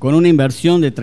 Con una inversión de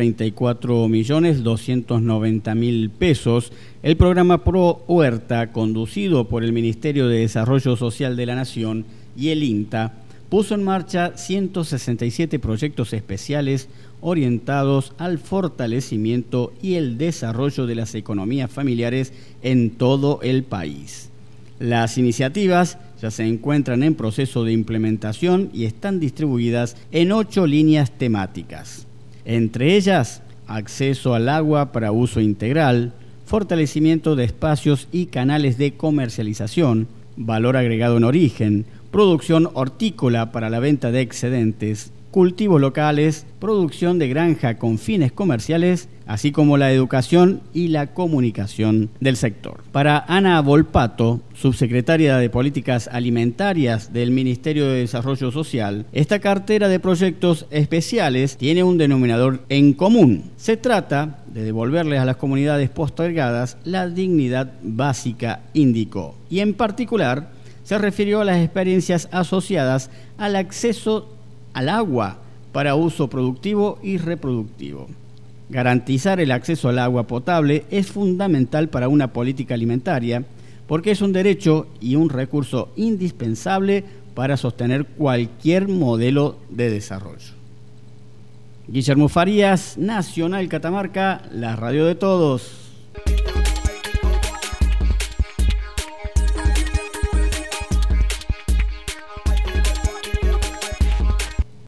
34.290.000 pesos, el programa Pro Huerta, conducido por el Ministerio de Desarrollo Social de la Nación y el INTA, puso en marcha 167 proyectos especiales orientados al fortalecimiento y el desarrollo de las economías familiares en todo el país. Las iniciativas ya se encuentran en proceso de implementación y están distribuidas en 8 líneas temáticas. Entre ellas, acceso al agua para uso integral, fortalecimiento de espacios y canales de comercialización, valor agregado en origen, producción hortícola para la venta de excedentes, cultivos locales, producción de granja con fines comerciales, así como la educación y la comunicación del sector. Para Ana Volpato, subsecretaria de Políticas Alimentarias del Ministerio de Desarrollo Social, esta cartera de proyectos especiales tiene un denominador en común. Se trata de devolverles a las comunidades postergadas la dignidad básica, indicó, y en particular se refirió a las experiencias asociadas al acceso al agua para uso productivo y reproductivo. Garantizar el acceso al agua potable es fundamental para una política alimentaria porque es un derecho y un recurso indispensable para sostener cualquier modelo de desarrollo. Guillermo Farías, Nacional Catamarca, la radio de todos.